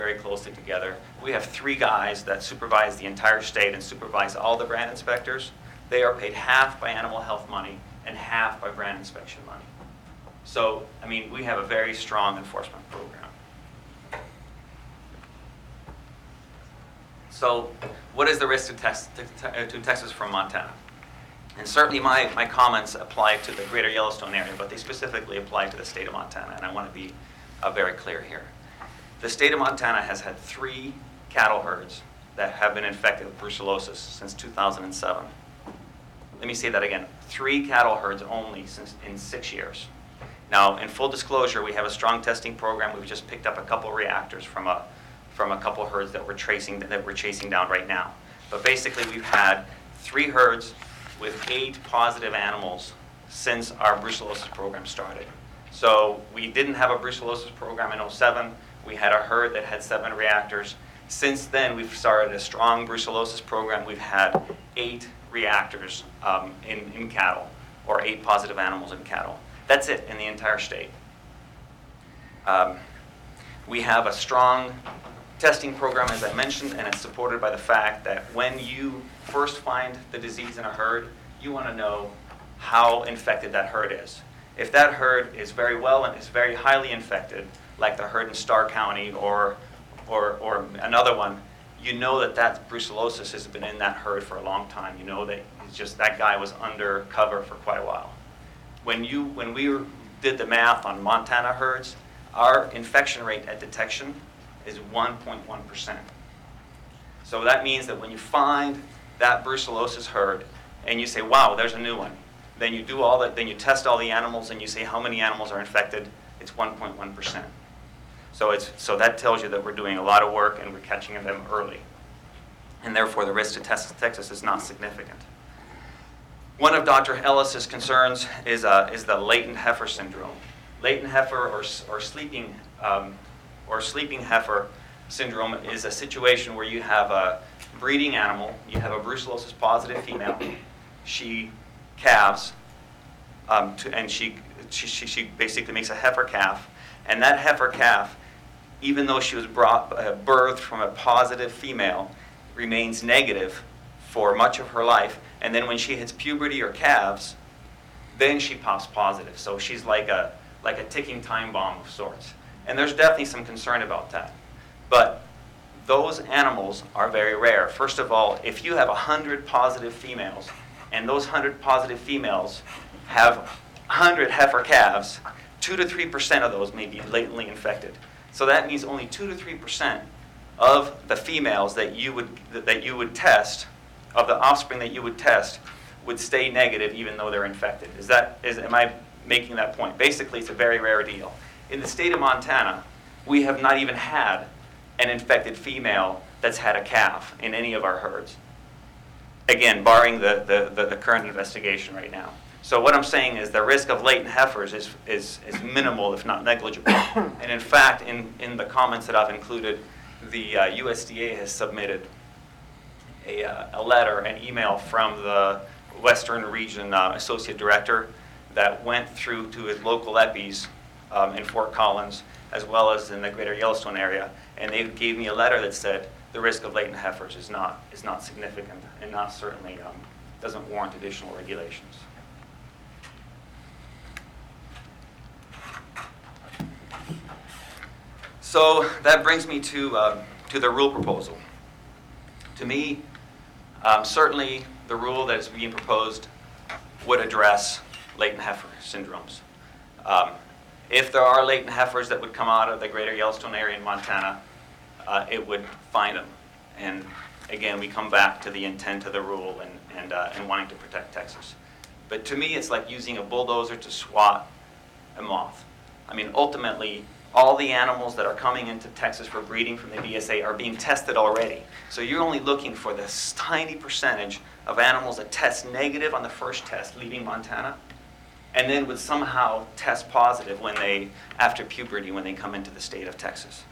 very closely together. We have 3 guys that supervise the entire state and supervise all the brand inspectors. They are paid half by animal health money and half by brand inspection money. So, I mean, we have a very strong enforcement program. So, what is the risk to Texas from Montana? And certainly my comments apply to the greater Yellowstone area, but they specifically apply to the state of Montana, and I want to be very clear here. The state of Montana has had 3 cattle herds that have been infected with brucellosis since 2007. Let me say that again, 3 cattle herds only in 6 years. Now, in full disclosure, we have a strong testing program. We've just picked up a couple reactors from a couple herds that we're chasing down right now. But basically, we've had 3 herds with 8 positive animals since our brucellosis program started. So we didn't have a brucellosis program in 2007. We had a herd that had 7 reactors. Since then, we've started a strong brucellosis program. We've had 8 reactors in cattle, or 8 positive animals in cattle. That's it in the entire state. We have a strong testing program, as I mentioned, and it's supported by the fact that when you first find the disease in a herd, you want to know how infected that herd is. If that herd is very well and is very highly infected, like the herd in Starr County or another one, you know that brucellosis has been in that herd for a long time. You know that it's just that guy was under cover for quite a while. When we did the math on Montana herds, our infection rate at detection is 1.1%. So that means that when you find that brucellosis herd and you say, wow, there's a new one, then you do all that, then you test all the animals and you say how many animals are infected, it's 1.1%. So that tells you that we're doing a lot of work and we're catching them early. And therefore the risk to Texas is not significant. One of Dr. Ellis's concerns is the latent heifer syndrome. Latent heifer or sleeping heifer syndrome is a situation where you have a breeding animal, you have a brucellosis positive female, she calves, and she basically makes a heifer calf, and that heifer calf, even though she was birthed from a positive female, remains negative for much of her life, and then when she hits puberty or calves, then she pops positive. So she's like a ticking time bomb of sorts. And there's definitely some concern about that. But those animals are very rare. First of all, if you have 100 positive females, and those 100 positive females have 100 heifer calves, 2 to 3% of those may be latently infected. So that means only 2 to 3% of the females that you would test, of the offspring that you would test, would stay negative even though they're infected. Am I making that point? Basically, it's a very rare deal. In the state of Montana, we have not even had an infected female that's had a calf in any of our herds. Again, barring the current investigation right now. So what I'm saying is the risk of latent heifers is minimal, if not negligible. And in fact, in the comments that I've included, the USDA has submitted a letter, an email from the Western Region Associate Director that went through to his local EPIs in Fort Collins, as well as in the greater Yellowstone area, and they gave me a letter that said the risk of latent heifers is not significant and not certainly doesn't warrant additional regulations. So that brings me to the rule proposal. To me, certainly the rule that is being proposed would address latent heifer syndromes. If there are latent heifers that would come out of the greater Yellowstone area in Montana, it would find them. And again, we come back to the intent of the rule and wanting to protect Texas. But to me, it's like using a bulldozer to swat a moth. I mean, ultimately, all the animals that are coming into Texas for breeding from the DSA are being tested already. So you're only looking for this tiny percentage of animals that test negative on the first test leaving Montana, and then would somehow test positive after puberty when they come into the state of Texas.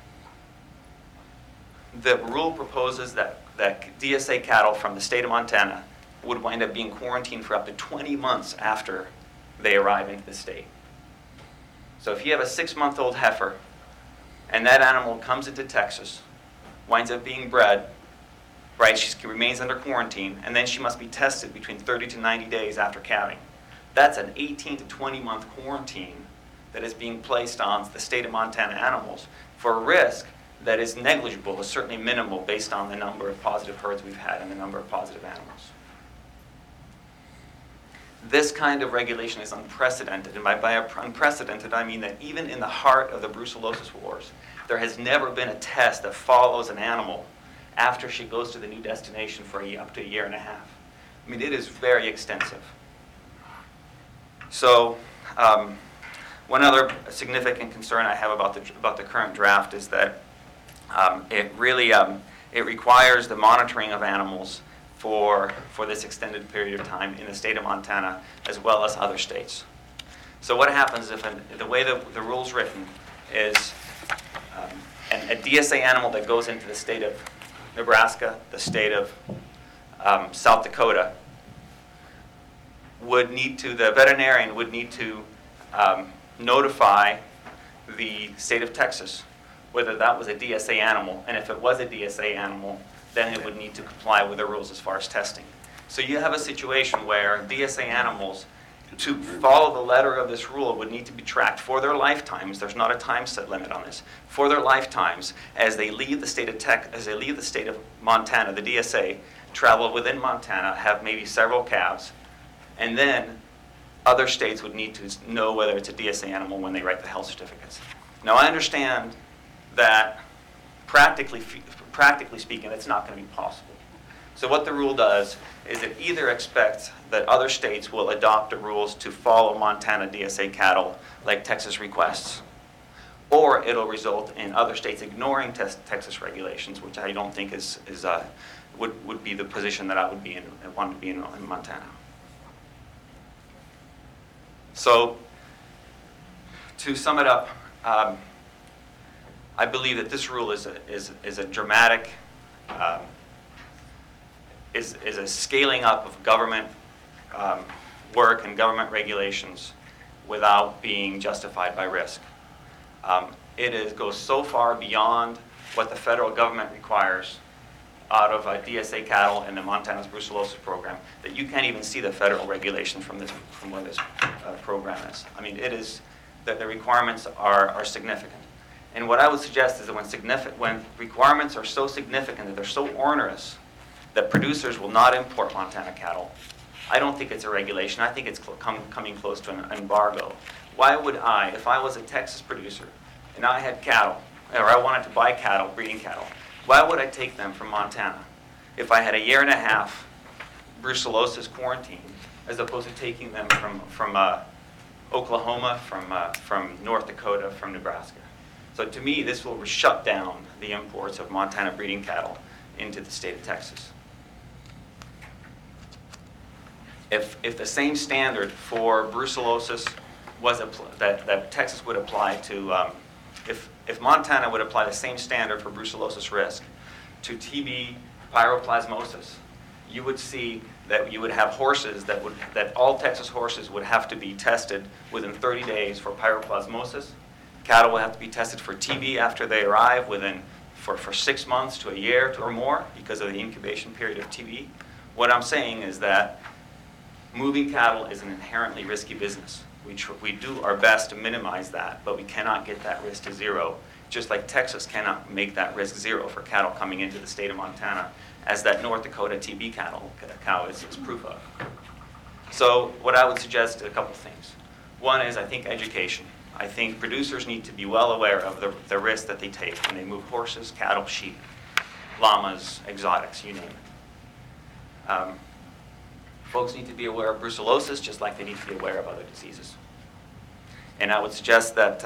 The rule proposes that DSA cattle from the state of Montana would wind up being quarantined for up to 20 months after they arrive into the state. So if you have a 6-month-old heifer and that animal comes into Texas, winds up being bred, right? She remains under quarantine, and then she must be tested between 30 to 90 days after calving. That's an 18 to 20-month quarantine that is being placed on the state of Montana animals for a risk that is negligible, is certainly minimal based on the number of positive herds we've had and the number of positive animals. This kind of regulation is unprecedented, and by unprecedented I mean that even in the heart of the brucellosis wars, there has never been a test that follows an animal after she goes to the new destination for up to a year and a half. I mean, it is very extensive. So, one other significant concern I have about the current draft is that it really it requires the monitoring of animals for this extended period of time in the state of Montana as well as other states. So what happens if the way the rule's written is a DSA animal that goes into the state of Nebraska, the state of South Dakota, the veterinarian would need to notify the state of Texas whether that was a DSA animal, and if it was a DSA animal, then it would need to comply with the rules as far as testing. So you have a situation where DSA animals, to follow the letter of this rule, would need to be tracked for their lifetimes. There's not a time set limit on this. For their lifetimes, as they leave the state of Montana, the DSA travel within Montana, have maybe several calves, and then other states would need to know whether it's a DSA animal when they write the health certificates. Now, I understand that practically speaking, it's not going to be possible. So what the rule does is it either expects that other states will adopt the rules to follow Montana DSA cattle like Texas requests, or it'll result in other states ignoring Texas regulations, which I don't think would be the position that I would be in and want to be in Montana. So to sum it up, I believe that this rule is a dramatic, is a scaling up of government work and government regulations without being justified by risk. It goes so far beyond what the federal government requires out of DSA cattle in the Montana's brucellosis program that you can't even see the federal regulation from where this program is. I mean, it is that the requirements are significant. And what I would suggest is that when requirements are so significant that they're so onerous that producers will not import Montana cattle, I don't think it's a regulation. I think it's coming close to an embargo. Why would I, if I was a Texas producer and I had cattle, or I wanted to buy cattle, breeding cattle, why would I take them from Montana if I had a year and a half brucellosis quarantine as opposed to taking them from Oklahoma, from North Dakota, from Nebraska? So to me, this will shut down the imports of Montana breeding cattle into the state of Texas. If the same standard for brucellosis was that Texas would apply to, if Montana would apply the same standard for brucellosis risk to TB pyroplasmosis, you would see that you would have horses that all Texas horses would have to be tested within 30 days for pyroplasmosis. Cattle will have to be tested for TB after they arrive for 6 months to a year or more because of the incubation period of TB. What I'm saying is that moving cattle is an inherently risky business. We do our best to minimize that, but we cannot get that risk to zero, just like Texas cannot make that risk zero for cattle coming into the state of Montana, as that North Dakota TB cow is proof of. So what I would suggest, a couple things. One is, I think, education. I think producers need to be well aware of the risk that they take when they move horses, cattle, sheep, llamas, exotics, you name it. Folks need to be aware of brucellosis just like they need to be aware of other diseases. And I would suggest that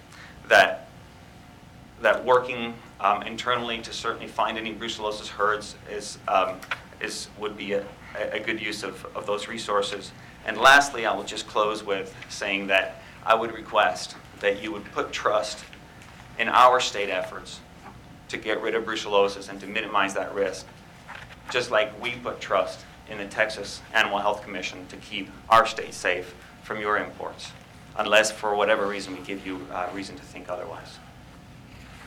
that working internally to certainly find any brucellosis herds would be a good use of those resources. And lastly, I will just close with saying that I would request that you would put trust in our state efforts to get rid of brucellosis and to minimize that risk, just like we put trust in the Texas Animal Health Commission to keep our state safe from your imports, unless for whatever reason we give you reason to think otherwise.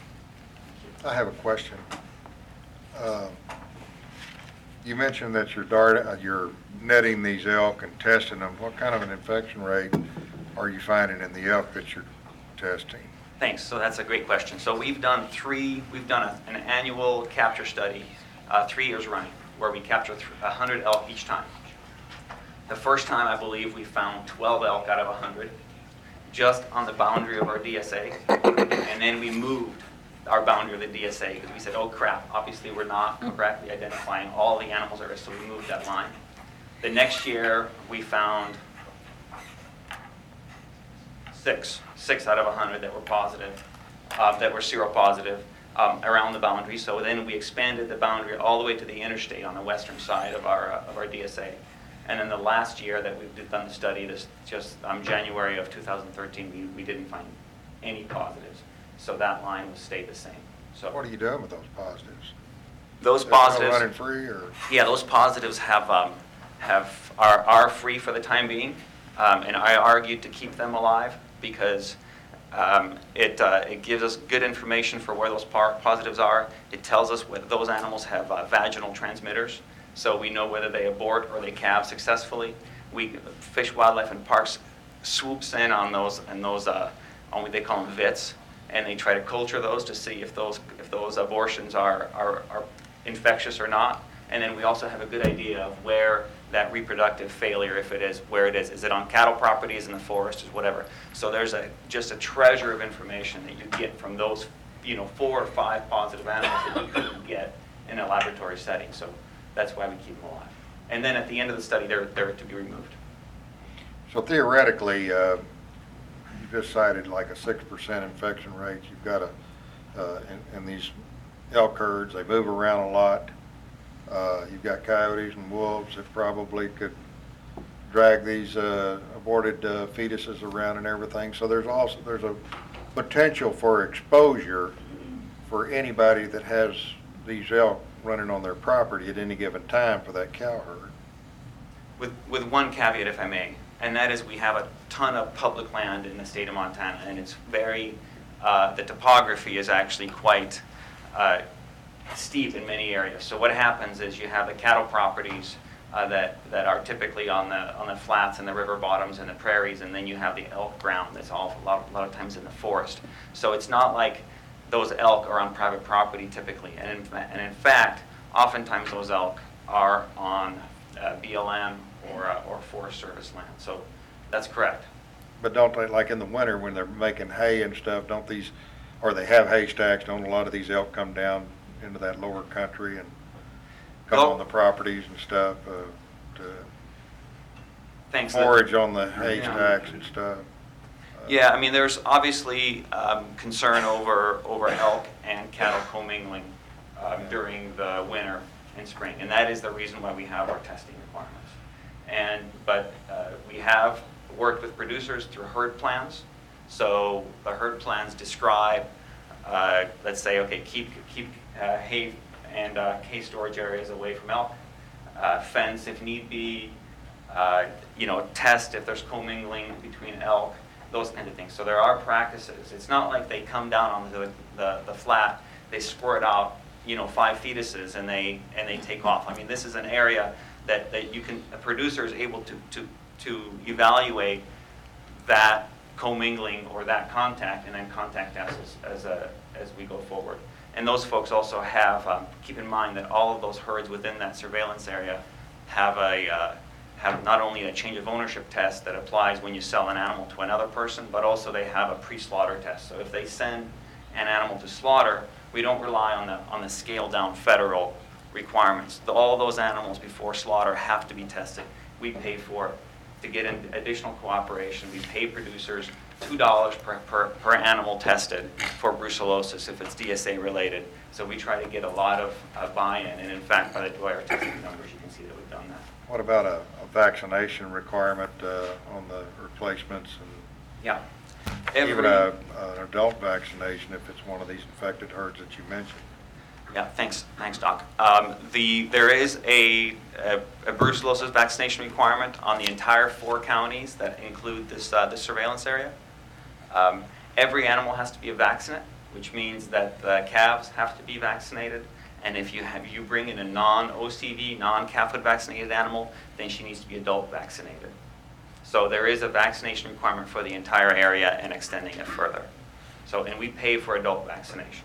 I have a question. Uh, You mentioned that you're netting these elk and testing them. What kind of an infection rate are you finding in the elk that you're testing? Thanks. So that's a great question. So we've done an annual capture study, 3 years running, where we capture 100 elk each time. The first time, I believe, we found 12 elk out of 100, just on the boundary of our DSA, and then we moved our boundary of the DSA because we said, oh crap, obviously we're not correctly identifying all the animals there, so we moved that line. The next year, we found six out of 100 that were positive, that were seropositive around the boundary. So then we expanded the boundary all the way to the interstate on the western side of our DSA. And then the last year that we've done the study, January of 2013, we didn't find any positives. So that line will stay the same. So What are you doing with those positives? those They're still positives, running free, or? yeah, those positives are free for the time being, and I argued to keep them alive because it gives us good information for where those positives are. It tells us whether those animals have vaginal transmitters, so we know whether they abort or they calve successfully. Fish, Wildlife, and Parks swoops in on those, and they call them VITs, and they try to culture those to see if those abortions are infectious or not. And then we also have a good idea of where that reproductive failure, if it is, where it is. Is it on cattle properties, in the forest, or whatever? So there's just a treasure of information that you get from those 4 or 5 positive animals that you couldn't get in a laboratory setting. So that's why we keep them alive. And then at the end of the study, they're to be removed. So theoretically, you just cited like a 6% infection rate. You've got in these elk herds, they move around a lot. You've got coyotes and wolves that probably could drag these aborted fetuses around and everything. So there's a potential for exposure for anybody that has these elk running on their property at any given time for that cow herd. With one caveat, if I may, and that is we have a ton of public land in the state of Montana, and it's the topography is actually quite steep in many areas. So what happens is you have the cattle properties that are typically on the flats and the river bottoms and the prairies, and then you have the elk ground that's a lot of times in the forest. So it's not like those elk are on private property typically, and in fact, oftentimes those elk are on BLM or Forest Service land. So that's correct. But don't they, like in the winter when they're making hay and stuff, or they have haystacks, don't a lot of these elk come down into that lower country and come on the properties and stuff to forage on the haystacks and stuff? Yeah, I mean, there's obviously concern over elk and cattle commingling during the winter and spring, and that is the reason why we have our testing requirements. But we have worked with producers through herd plans. So the herd plans describe, let's say, okay, keep hay and hay storage areas away from elk, fence if need be, test if there's commingling between elk, those kind of things. So there are practices. It's not like they come down on the flat, they squirt out 5 fetuses and they take off. I mean, this is an area that a producer is able to evaluate that commingling or that contact, and then contact us as we go forward. And those folks also have, keep in mind that all of those herds within that surveillance area have not only a change of ownership test that applies when you sell an animal to another person, but also they have a pre-slaughter test. So if they send an animal to slaughter, we don't rely on the scaled down federal requirements. All those animals before slaughter have to be tested. We pay for it. To get an additional cooperation, we pay producers $2 per animal tested for brucellosis if it's DSA related. So we try to get a lot of buy-in, and in fact, by our testing numbers, you can see that we've done that. What about a vaccination requirement on the replacements? And yeah. Even an adult vaccination if it's one of these infected herds that you mentioned. Yeah, thanks, Doc. There is a brucellosis vaccination requirement on the entire 4 counties that include this surveillance area. Every animal has to be a vaccinate which means that the calves have to be vaccinated. And if you bring in a non-OCV, non-calf foot vaccinated animal, then she needs to be adult vaccinated. So there is a vaccination requirement for the entire area and extending it further. So, and we pay for adult vaccination.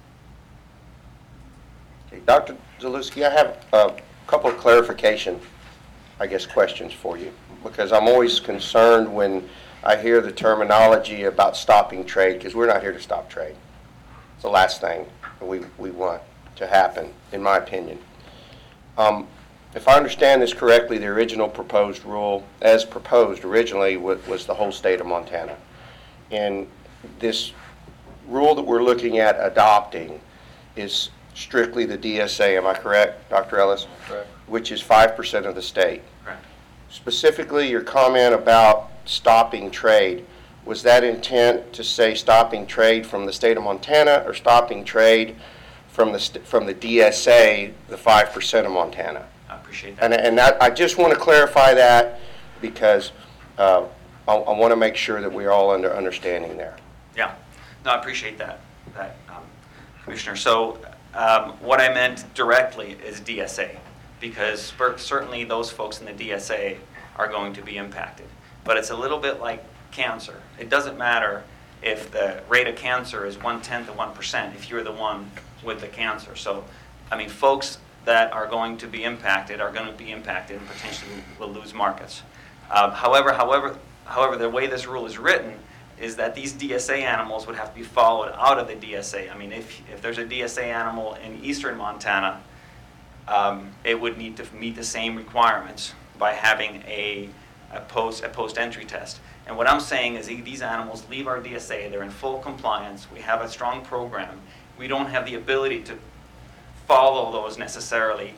Okay, Dr. Zalewski, I have a couple of clarification, I guess, questions for you, because I'm always concerned when I hear the terminology about stopping trade, because we're not here to stop trade. It's the last thing we want to happen, in my opinion. If I understand this correctly, the original proposed rule, as proposed originally, was the whole state of Montana. And this rule that we're looking at adopting is strictly the DSA, am I correct, Dr. Ellis? Correct. Which is 5% of the state. Correct. Specifically, your comment about stopping trade, was that intent to say stopping trade from the state of Montana or stopping trade from the DSA, the 5% of Montana? I appreciate that. And that, I just want to clarify that because I want to make sure that we're all understanding there. Yeah, no, I appreciate that, Commissioner. So what I meant directly is DSA, because certainly those folks in the DSA are going to be impacted. But it's a little bit like cancer. It doesn't matter if the rate of cancer is 1/10 of 1% if you're the one with the cancer. So, I mean, folks that are going to be impacted are going to be impacted and potentially will lose markets. However, the way this rule is written is that these DSA animals would have to be followed out of the DSA. I mean, if there's a DSA animal in eastern Montana, it would need to meet the same requirements by having a post-entry test. And what I'm saying is these animals leave our DSA, they're in full compliance, we have a strong program, we don't have the ability to follow those necessarily.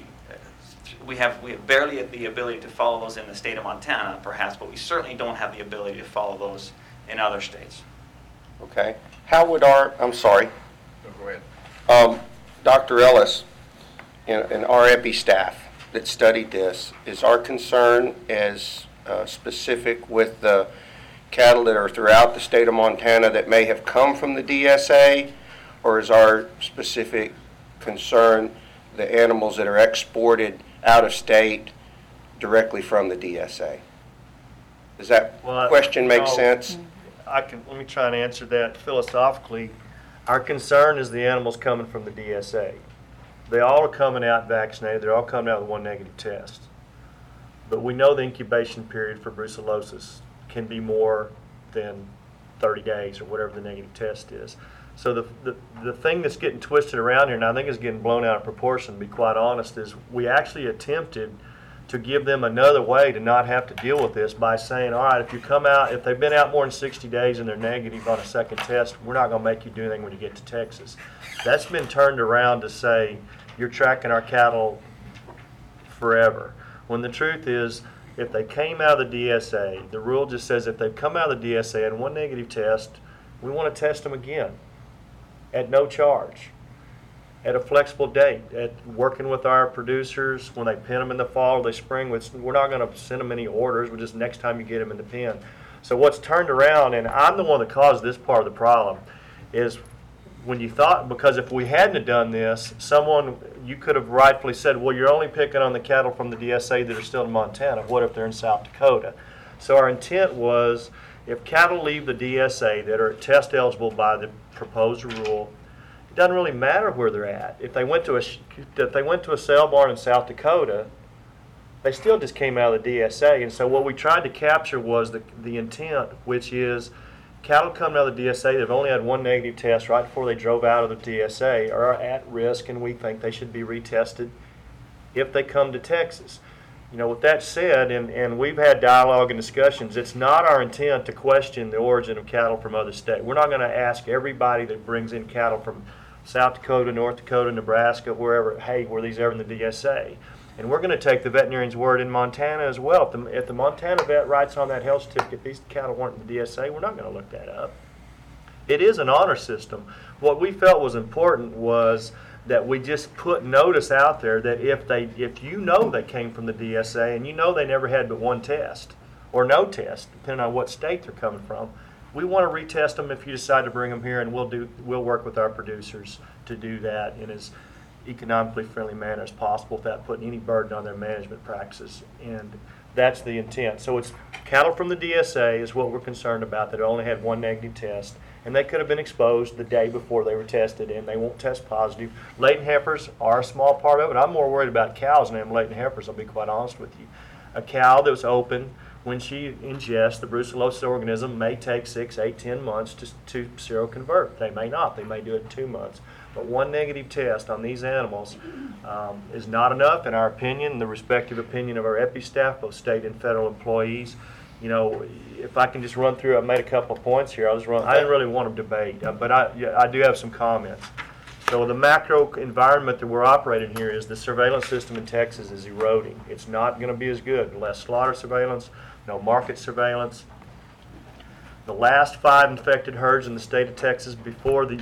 We have barely the ability to follow those in the state of Montana, perhaps, but we certainly don't have the ability to follow those in other states. Okay. How would I'm sorry. No, go ahead. Dr. Ellis and our EPI staff that studied this, is our concern as specific with the cattle that are throughout the state of Montana that may have come from the DSA, or is our specific concern the animals that are exported out of state directly from the DSA? Does that question make sense? Let me try and answer that philosophically. Our concern is the animals coming from the DSA. They all are coming out vaccinated. They're all coming out with one negative test. But we know the incubation period for brucellosis can be more than 30 days or whatever the negative test is. So the thing that's getting twisted around here, and I think is getting blown out of proportion, to be quite honest, is we actually attempted to give them another way to not have to deal with this by saying, all right, if they've been out more than 60 days and they're negative on a second test, we're not going to make you do anything when you get to Texas. That's been turned around to say, you're tracking our cattle forever. When the truth is, if they came out of the DSA, the rule just says if they've come out of the DSA and one negative test, we want to test them again at no charge, at a flexible date, at working with our producers when they pen them in the fall or the spring. We're not going to send them any orders. We're just next time you get them in the pen. So what's turned around, and I'm the one that caused this part of the problem, is when you thought, because if we hadn't have done this, you could have rightfully said, well, you're only picking on the cattle from the DSA that are still in Montana. What if they're in South Dakota? So our intent was, if cattle leave the DSA that are test eligible by the proposed rule, it doesn't really matter where they're at. If they went to a sale barn in South Dakota, they still just came out of the DSA. And so what we tried to capture was the intent, which is cattle coming out of the DSA, they've only had one negative test right before they drove out of the DSA, are at risk, and we think they should be retested if they come to Texas. With that said, and we've had dialogue and discussions, it's not our intent to question the origin of cattle from other states. We're not going to ask everybody that brings in cattle from South Dakota, North Dakota, Nebraska, wherever, hey, were these ever in the DSA? And we're going to take the veterinarian's word in Montana as well. If the Montana vet writes on that health certificate, these cattle weren't in the DSA, we're not going to look that up. It is an honor system. What we felt was important was that we just put notice out there that if you know they came from the DSA and you know they never had but one test or no test, depending on what state they're coming from, we want to retest them if you decide to bring them here, and we'll work with our producers to do that in as economically friendly manner as possible without putting any burden on their management practices. And that's the intent. So it's cattle from the DSA is what we're concerned about that only had one negative test, and they could have been exposed the day before they were tested, and they won't test positive. Latent heifers are a small part of it. I'm more worried about cows than I am latent heifers, I'll be quite honest with you. A cow that was open, when she ingests the brucellosis organism, may take 6, 8, 10 months to seroconvert. They may not. They may do it in 2 months. But one negative test on these animals is not enough, in our opinion, the respective opinion of our EPI staff, both state and federal employees. You know, if I can just run through, I made a couple of points here. I didn't really want to debate, but I do have some comments. So the macro environment that we're operating here is the surveillance system in Texas is eroding. It's not going to be as good. Less slaughter surveillance, no market surveillance. The last 5 infected herds in the state of Texas before the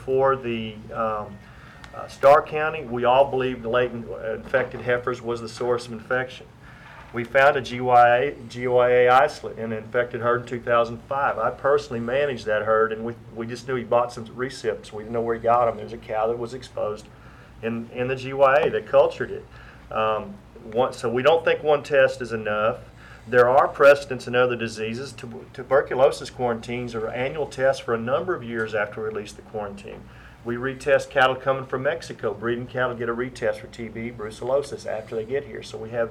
Starr County, we all believed the latent infected heifers was the source of infection. We found a GYA isolate in an infected herd in 2005. I personally managed that herd, and we just knew he bought some recips. We didn't know where he got them. There's a cow that was exposed in the GYA that cultured it. So we don't think one test is enough. There are precedents in other diseases. Tuberculosis quarantines are annual tests for a number of years after we release the quarantine. We retest cattle coming from Mexico. Breeding cattle get a retest for TB, brucellosis after they get here. So we have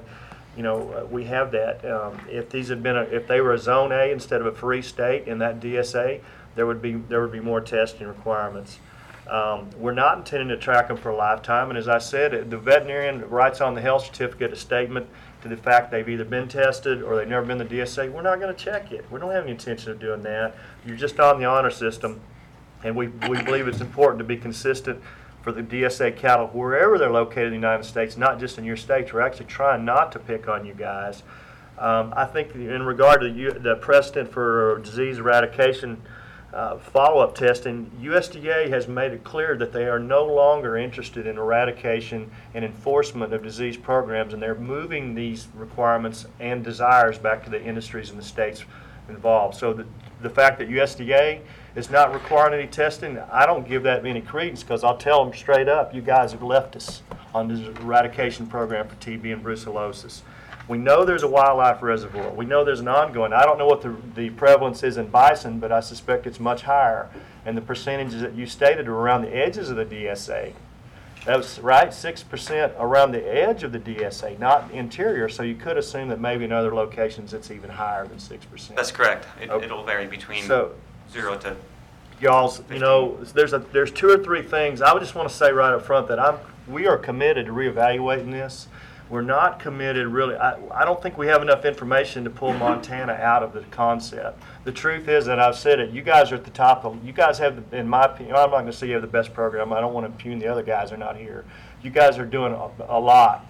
that. If they were a Zone A instead of a free state in that DSA, there would be more testing requirements. We're not intending to track them for a lifetime, and as I said, the veterinarian writes on the health certificate a statement to the fact they've either been tested or they've never been in the DSA. We're not going to check it. We don't have any intention of doing that. You're just on the honor system, and we believe it's important to be consistent for the DSA cattle wherever they're located in the United States, not just in your states. We're actually trying not to pick on you guys. I think in regard to the precedent for disease eradication follow-up testing, USDA has made it clear that they are no longer interested in eradication and enforcement of disease programs, and they're moving these requirements and desires back to the industries and the states involved. So the fact that USDA is not requiring any testing, I don't give that any credence, because I'll tell them straight up, you guys have left us on this eradication program for TB and brucellosis. We know there's a wildlife reservoir. We know there's an ongoing. I don't know what the prevalence is in bison, but I suspect it's much higher. And the percentages that you stated are around the edges of the DSA. That was right, 6% around the edge of the DSA, not interior. So you could assume that maybe in other locations it's even higher than 6%. That's correct. Okay. It'll vary between 0 to Y'all's, 15. There's 2 or 3 things I would just want to say right up front that we are committed to reevaluating this. We're not committed really. I don't think we have enough information to pull Montana out of the concept. The truth is that I've said it. You guys are at the top of. You guys have, in my opinion, I'm not going to say you have the best program. I don't want to impugn the other guys. They're not here. You guys are doing a lot,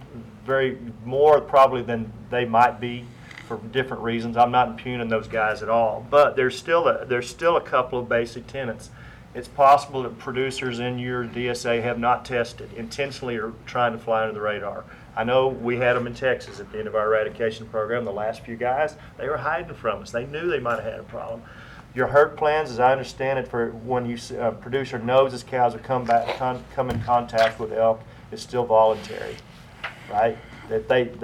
more probably than they might be for different reasons. I'm not impugning those guys at all. But there's still a couple of basic tenets. It's possible that producers in your DSA have not tested, intentionally or trying to fly under the radar. I know we had them in Texas at the end of our eradication program. The last few guys, they were hiding from us. They knew they might have had a problem. Your herd plans, as I understand it, for when a producer knows his cows will come in contact with elk, is still voluntary, right? That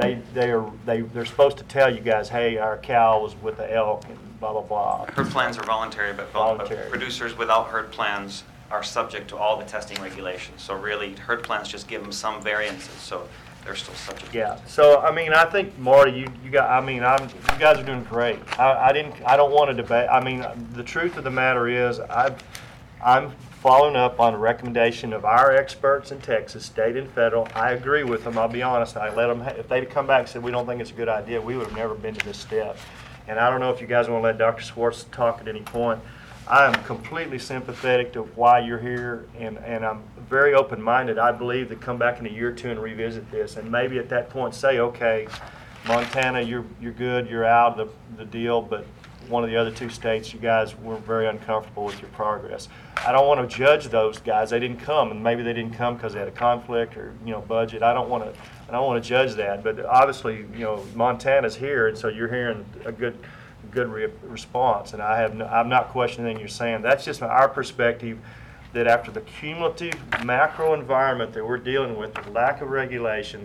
they're supposed to tell you guys, hey, our cow was with the elk and blah blah blah. Herd plans are voluntary, but producers without herd plans are subject to all the testing regulations. So really, herd plans just give them some variances. So they're still subject. Yeah. So I mean, I think Marty, you guys are doing great. I don't want to debate. I mean, the truth of the matter is, I'm following up on a recommendation of our experts in Texas, state and federal. I agree with them. I'll be honest. I let them. If they'd come back and said we don't think it's a good idea, we would have never been to this step. And I don't know if you guys want to let Dr. Schwartz talk at any point. I am completely sympathetic to why you're here, and I'm very open-minded. I believe that come back in a year or 2 and revisit this, and maybe at that point say, okay, Montana, you're good, you're out of the deal, but one of the other 2 states, you guys were very uncomfortable with your progress. I don't want to judge those guys. They didn't come, and maybe they didn't come because they had a conflict or budget. I don't want to judge that, but obviously Montana's here, and so you're hearing a good good response, and I'm not questioning anything you're saying. That's just our perspective, that after the cumulative macro environment that we're dealing with lack of regulations,